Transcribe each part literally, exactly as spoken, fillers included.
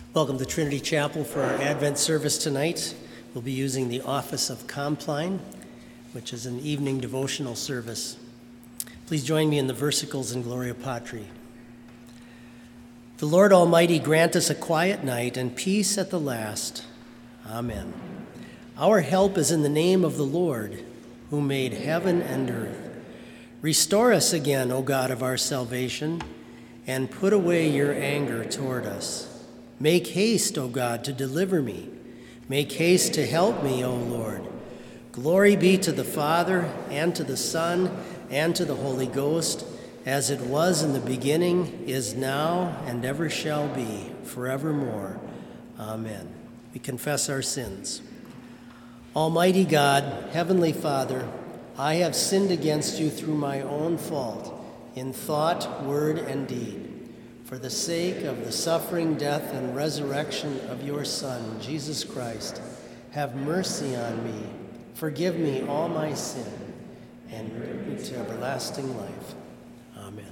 Welcome to Trinity Chapel for our Advent service tonight. We'll be using the Office of Compline, which is an evening devotional service. Please join me in the versicles in Gloria Patri. The Lord Almighty grant us a quiet night and peace at the last. Amen. Our help is in the name of the Lord, who made heaven and earth. Restore us again, O God of our salvation, and put away your anger toward us. Make haste, O God, to deliver me. Make haste to help me, O Lord. Glory be to the Father, and to the Son, and to the Holy Ghost, as it was in the beginning, is now, and ever shall be, forevermore. Amen. We confess our sins. Almighty God, Heavenly Father, I have sinned against you through my own fault, in thought, word, and deed. For the sake of the suffering, death, and resurrection of your Son, Jesus Christ, have mercy on me, forgive me all my sin, and bring me to everlasting life. Amen.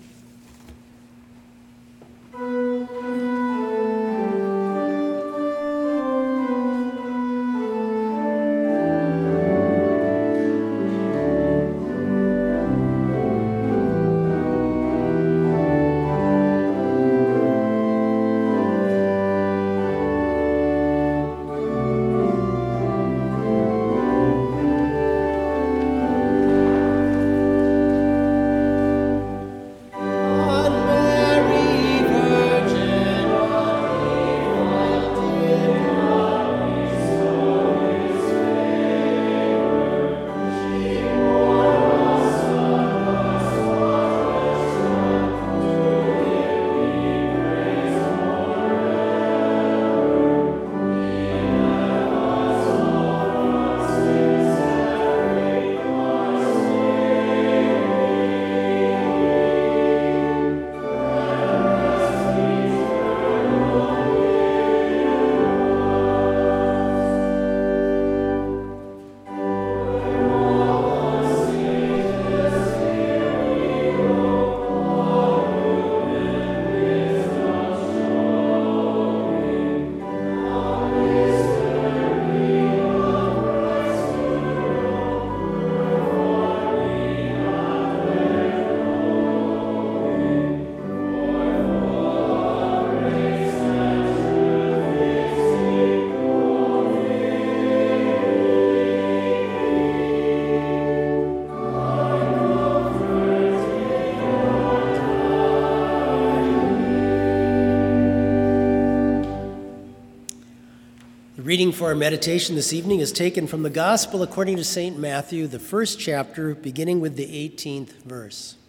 The reading for our meditation this evening is taken from the Gospel according to Saint Matthew, the first chapter, beginning with the eighteenth verse.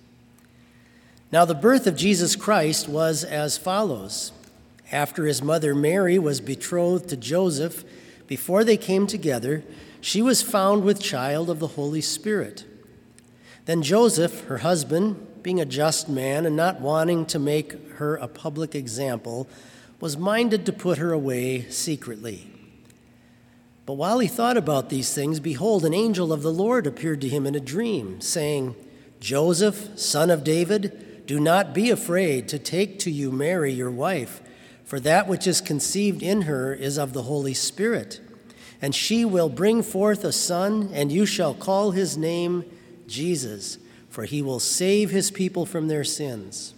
Now the birth of Jesus Christ was as follows. After his mother Mary was betrothed to Joseph, before they came together, she was found with child of the Holy Spirit. Then Joseph, her husband, being a just man and not wanting to make her a public example, was minded to put her away secretly. But while he thought about these things, behold, an angel of the Lord appeared to him in a dream, saying, Joseph, son of David, do not be afraid to take to you Mary, your wife, for that which is conceived in her is of the Holy Spirit. And she will bring forth a son, and you shall call his name Jesus, for he will save his people from their sins.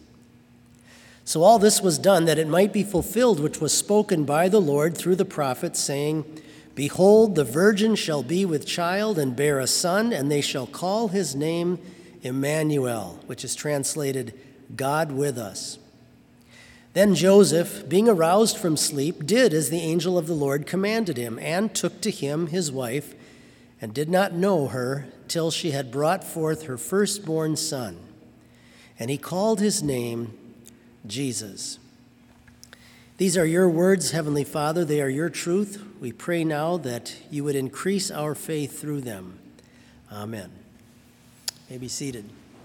So all this was done that it might be fulfilled, which was spoken by the Lord through the prophet, saying, Behold, the virgin shall be with child and bear a son, and they shall call his name Emmanuel, which is translated, God with us. Then Joseph, being aroused from sleep, did as the angel of the Lord commanded him, and took to him his wife, and did not know her till she had brought forth her firstborn son. And he called his name Jesus. These are your words, Heavenly Father. They are your truth. We pray now that you would increase our faith through them. Amen. You may be seated.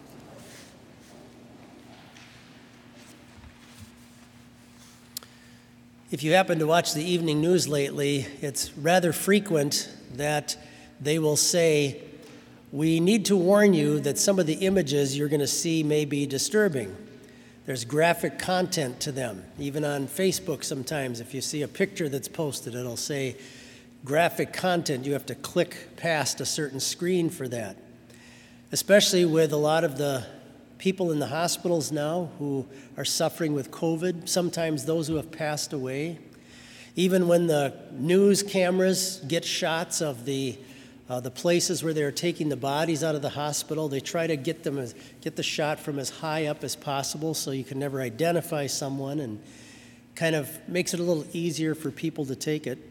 If you happen to watch the evening news lately, it's rather frequent that they will say, we need to warn you that some of the images you're going to see may be disturbing. There's graphic content to them. Even on Facebook sometimes, if you see a picture that's posted, it'll say graphic content. You have to click past a certain screen for that. Especially with a lot of the people in the hospitals now who are suffering with COVID, sometimes those who have passed away. Even when the news cameras get shots of the uh, the places where they're taking the bodies out of the hospital, they try to get them as, get the shot from as high up as possible so you can never identify someone, and kind of makes it a little easier for people to take it.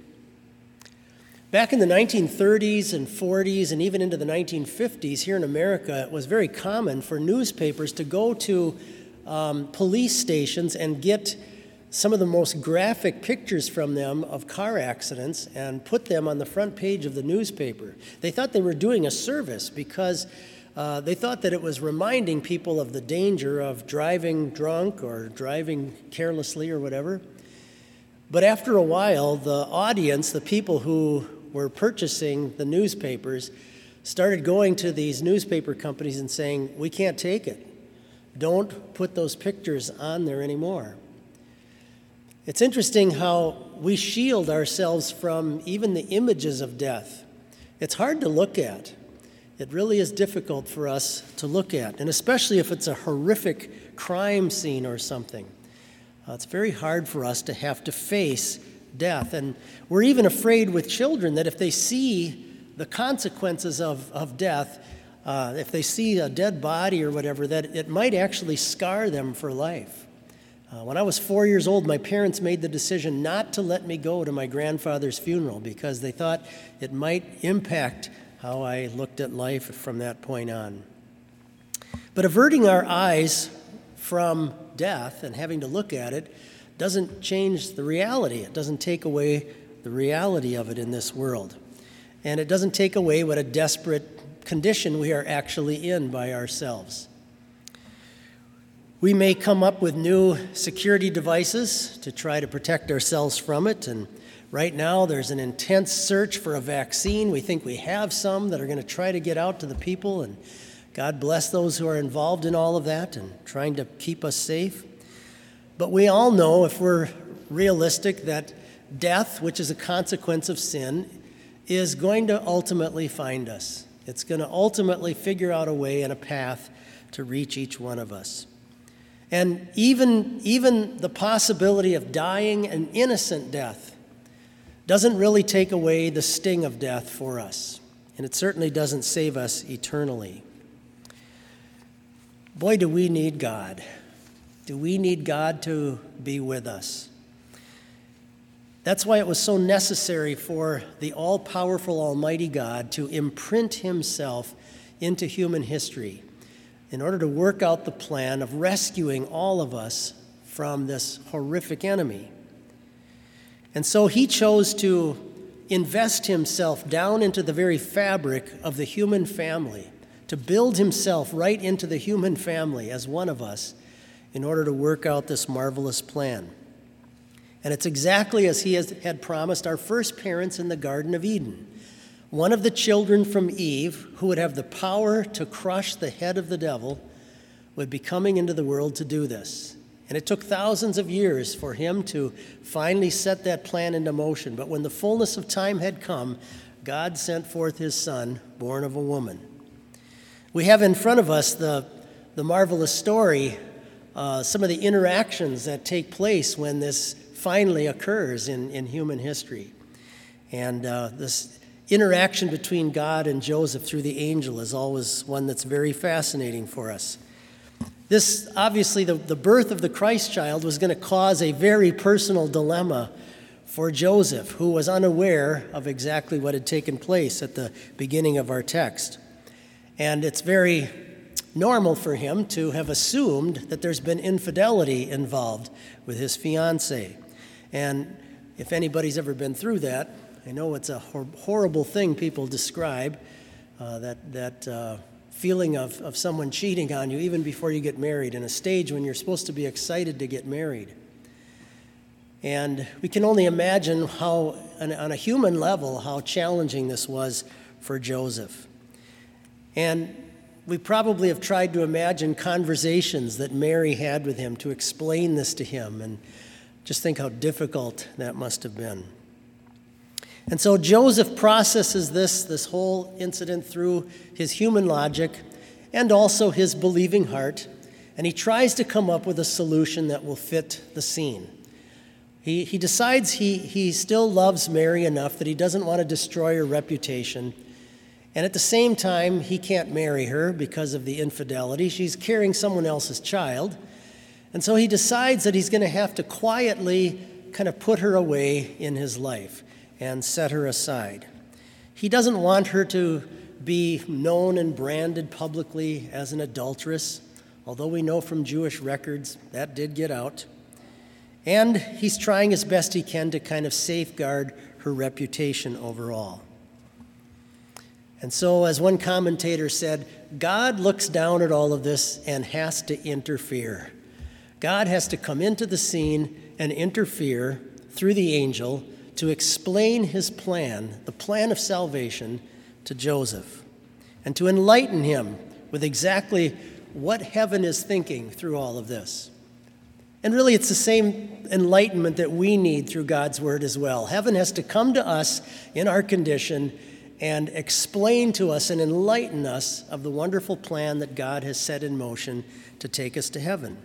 Back in the nineteen thirties and forties and even into the nineteen fifties here in America, it was very common for newspapers to go to um, police stations and get some of the most graphic pictures from them of car accidents and put them on the front page of the newspaper. They thought they were doing a service because uh, they thought that it was reminding people of the danger of driving drunk or driving carelessly or whatever. But after a while, the audience, the people who were purchasing the newspapers, started going to these newspaper companies and saying, "We can't take it. Don't put those pictures on there anymore." It's interesting how we shield ourselves from even the images of death. It's hard to look at. It really is difficult for us to look at, and especially if it's a horrific crime scene or something. Uh, it's very hard for us to have to face death. And we're even afraid with children that if they see the consequences of, of death, uh, if they see a dead body or whatever, that it might actually scar them for life. Uh, when I was four years old, my parents made the decision not to let me go to my grandfather's funeral because they thought it might impact how I looked at life from that point on. But averting our eyes from death and having to look at it doesn't change the reality. It doesn't take away the reality of it in this world. And it doesn't take away what a desperate condition we are actually in by ourselves. We may come up with new security devices to try to protect ourselves from it, and right now there's an intense search for a vaccine. We think we have some that are going to try to get out to the people, and God bless those who are involved in all of that and trying to keep us safe. But we all know, if we're realistic, that death, which is a consequence of sin, is going to ultimately find us. It's going to ultimately figure out a way and a path to reach each one of us. And even, even the possibility of dying an innocent death doesn't really take away the sting of death for us. And it certainly doesn't save us eternally. Boy, do we need God. Do we need God to be with us? That's why it was so necessary for the all-powerful Almighty God to imprint himself into human history in order to work out the plan of rescuing all of us from this horrific enemy. And so he chose to invest himself down into the very fabric of the human family, to build himself right into the human family as one of us in order to work out this marvelous plan. And it's exactly as he has, had promised our first parents in the Garden of Eden. One of the children from Eve, who would have the power to crush the head of the devil, would be coming into the world to do this. And it took thousands of years for him to finally set that plan into motion. But when the fullness of time had come, God sent forth his Son, born of a woman. We have in front of us the, the marvelous story, uh, some of the interactions that take place when this finally occurs in, in human history. And uh, this interaction between God and Joseph through the angel is always one that's very fascinating for us. This, obviously, the, the birth of the Christ child was going to cause a very personal dilemma for Joseph, who was unaware of exactly what had taken place at the beginning of our text. And it's very normal for him to have assumed that there's been infidelity involved with his fiancée. And if anybody's ever been through that, I know it's a hor- horrible thing people describe, uh, that that uh, feeling of, of someone cheating on you even before you get married, in a stage when you're supposed to be excited to get married. And we can only imagine how, on, on a human level, how challenging this was for Joseph. And we probably have tried to imagine conversations that Mary had with him to explain this to him, and just think how difficult that must have been. And so Joseph processes this, this whole incident through his human logic and also his believing heart, and he tries to come up with a solution that will fit the scene. He, he decides he, he still loves Mary enough that he doesn't want to destroy her reputation, and at the same time, he can't marry her because of the infidelity. She's carrying someone else's child, and so he decides that he's going to have to quietly kind of put her away in his life and set her aside. He doesn't want her to be known and branded publicly as an adulteress, although we know from Jewish records that did get out. And he's trying as best he can to kind of safeguard her reputation overall. And so, as one commentator said, God looks down at all of this and has to interfere. God has to come into the scene and interfere through the angel to explain his plan, the plan of salvation, to Joseph, and to enlighten him with exactly what heaven is thinking through all of this. And really, it's the same enlightenment that we need through God's word as well. Heaven has to come to us in our condition and explain to us and enlighten us of the wonderful plan that God has set in motion to take us to heaven.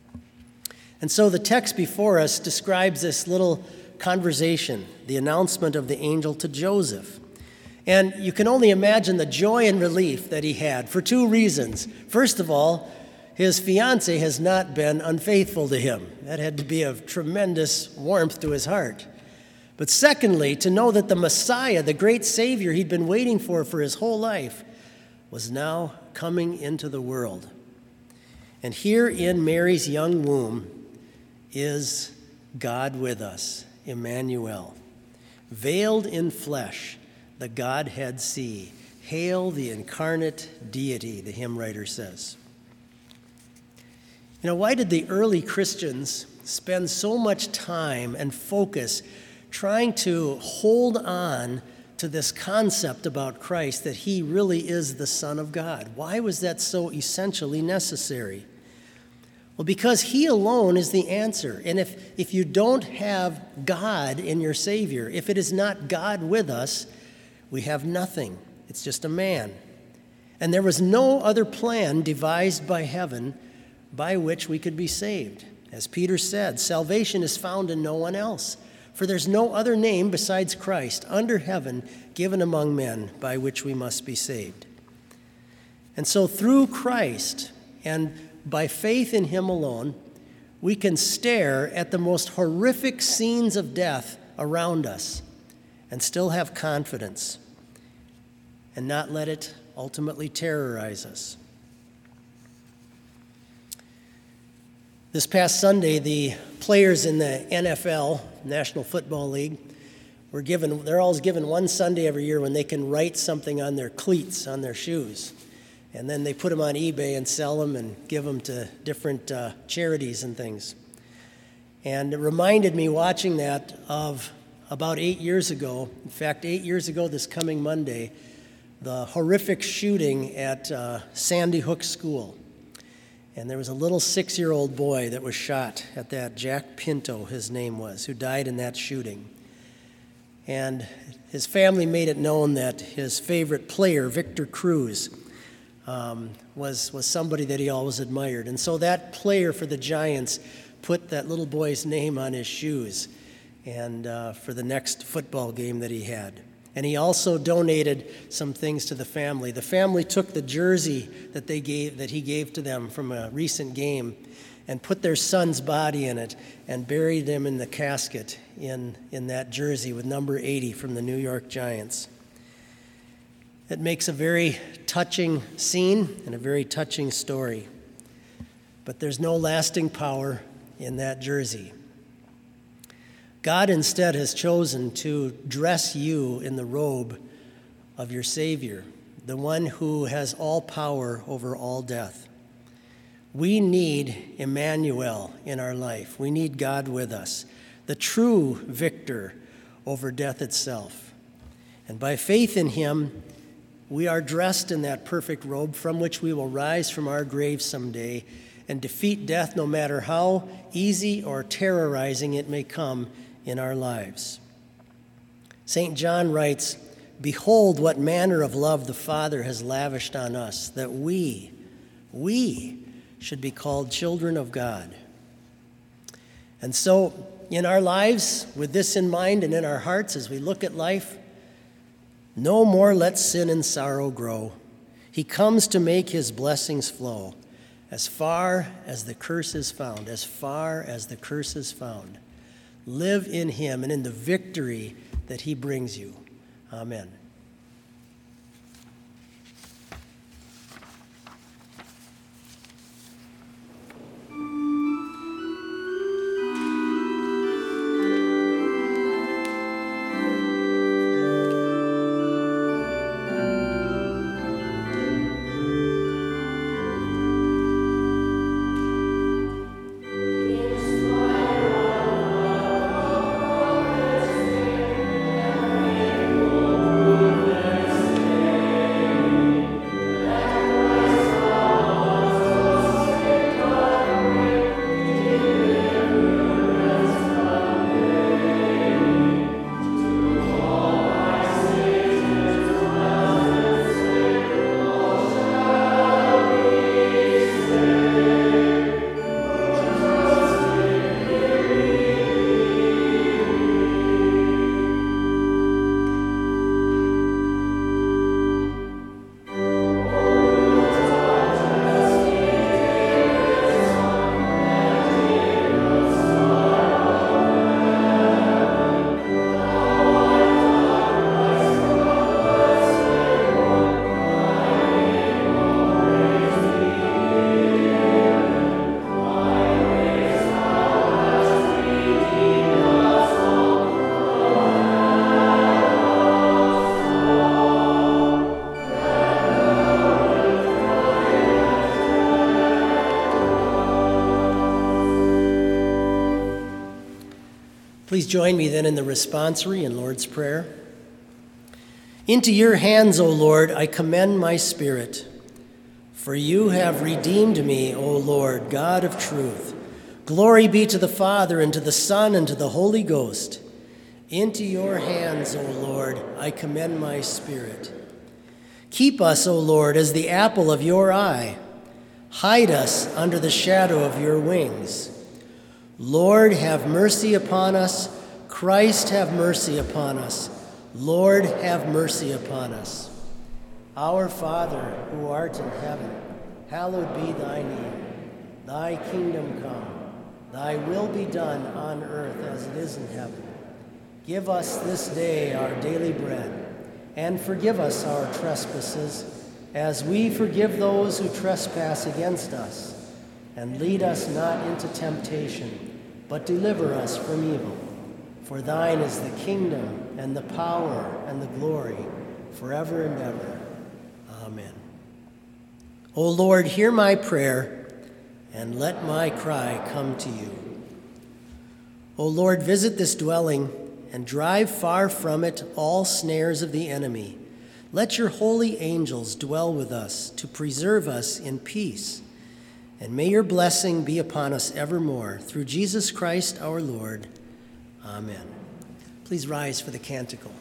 And so the text before us describes this little conversation, the announcement of the angel to Joseph. And you can only imagine the joy and relief that he had for two reasons. First of all, his fiancée has not been unfaithful to him. That had to be of tremendous warmth to his heart. But secondly, to know that the Messiah, the great Savior he'd been waiting for for his whole life, was now coming into the world. And here in Mary's young womb is God with us, Emmanuel. Veiled in flesh, the Godhead see. Hail the incarnate deity, the hymn writer says. You know, why did the early Christians spend so much time and focus trying to hold on to this concept about Christ, that he really is the Son of God? Why was that so essentially necessary? Well, because he alone is the answer. And if, if you don't have God in your Savior, if it is not God with us, we have nothing. It's just a man. And there was no other plan devised by heaven by which we could be saved. As Peter said, salvation is found in no one else. For there's no other name besides Christ under heaven given among men by which we must be saved. And so through Christ and by faith in him alone, we can stare at the most horrific scenes of death around us and still have confidence and not let it ultimately terrorize us. This past Sunday, the players in the N F L, National Football League, were given, they're always given one Sunday every year when they can write something on their cleats, on their shoes. And then they put them on eBay and sell them and give them to different uh, charities and things. And it reminded me watching that of about eight years ago, in fact, eight years ago this coming Monday, the horrific shooting at uh, Sandy Hook School. And there was a little six-year-old boy that was shot at that, Jack Pinto, his name was, who died in that shooting. And his family made it known that his favorite player, Victor Cruz, um, was, was somebody that he always admired. And so that player for the Giants put that little boy's name on his shoes and uh, for the next football game that he had. And he also donated some things to the family. The family took the jersey that they gave, that he gave to them from a recent game, and put their son's body in it and buried him in the casket in, in that jersey with number eighty from the New York Giants. It makes a very touching scene and a very touching story. But there's no lasting power in that jersey. God instead has chosen to dress you in the robe of your Savior, the one who has all power over all death. We need Emmanuel in our life. We need God with us, the true victor over death itself. And by faith in him, We are dressed in that perfect robe from which we will rise from our grave someday and defeat death no matter how easy or terrorizing it may come in our lives. Saint John writes, "Behold what manner of love the Father has lavished on us, that we, we should be called children of God." And so, in our lives, with this in mind and in our hearts as we look at life, no more let sin and sorrow grow. He comes to make his blessings flow. As far as the curse is found, as far as the curse is found, live in him and in the victory that he brings you. Amen. Please join me then in the responsory and Lord's Prayer. Into your hands, O Lord, I commend my spirit. For you have redeemed me, O Lord, God of truth. Glory be to the Father, and to the Son, and to the Holy Ghost. Into your hands, O Lord, I commend my spirit. Keep us, O Lord, as the apple of your eye. Hide us under the shadow of your wings. Lord, have mercy upon us. Christ, have mercy upon us. Lord, have mercy upon us. Our Father, who art in heaven, hallowed be thy name. Thy kingdom come. Thy will be done on earth as it is in heaven. Give us this day our daily bread, and forgive us our trespasses, as we forgive those who trespass against us. And lead us not into temptation, but deliver us from evil. For thine is the kingdom, and the power, and the glory, forever and ever. Amen. O Lord, hear my prayer, and let my cry come to you. O Lord, visit this dwelling, and drive far from it all snares of the enemy. Let your holy angels dwell with us to preserve us in peace. And may your blessing be upon us evermore, through Jesus Christ our Lord. Amen. Please rise for the canticle.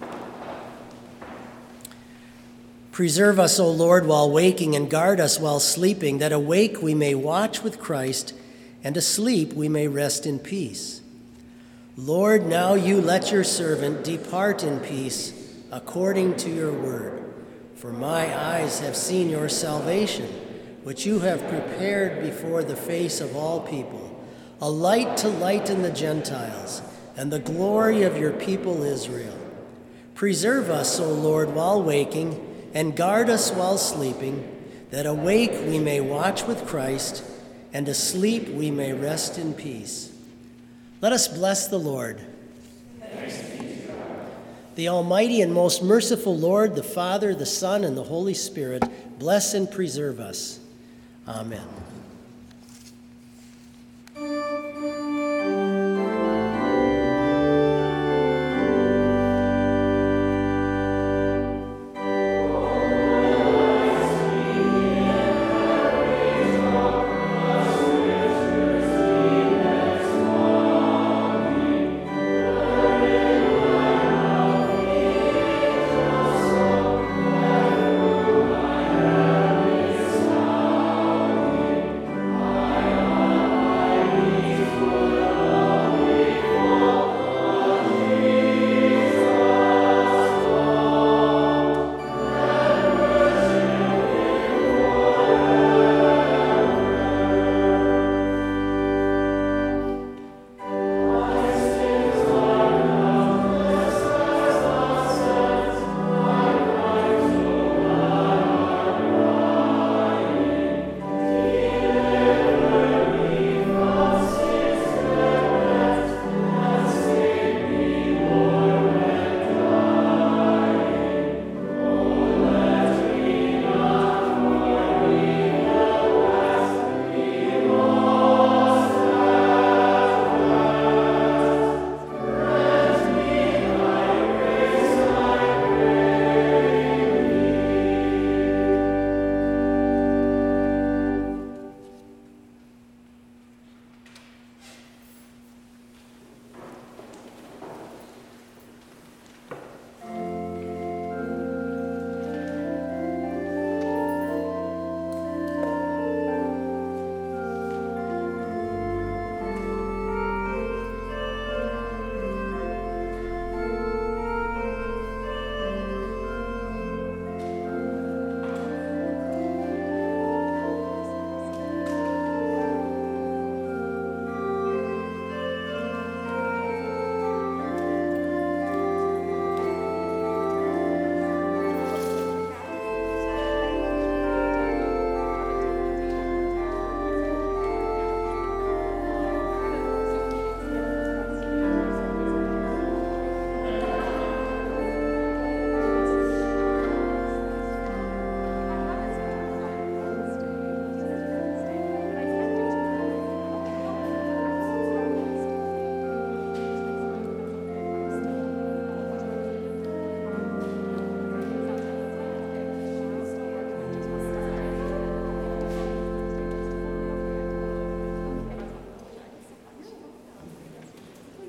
Preserve us, O Lord, while waking, and guard us while sleeping, that awake we may watch with Christ, and asleep we may rest in peace. Lord, now you let your servant depart in peace, according to your word. For my eyes have seen your salvation, which you have prepared before the face of all people, a light to lighten the Gentiles, and the glory of your people Israel. Preserve us, O Lord, while waking, and guard us while sleeping, that awake we may watch with Christ, and asleep we may rest in peace. Let us bless the Lord. Thanks be to God. The Almighty and most merciful Lord, the Father, the Son, and the Holy Spirit, bless and preserve us. Amen.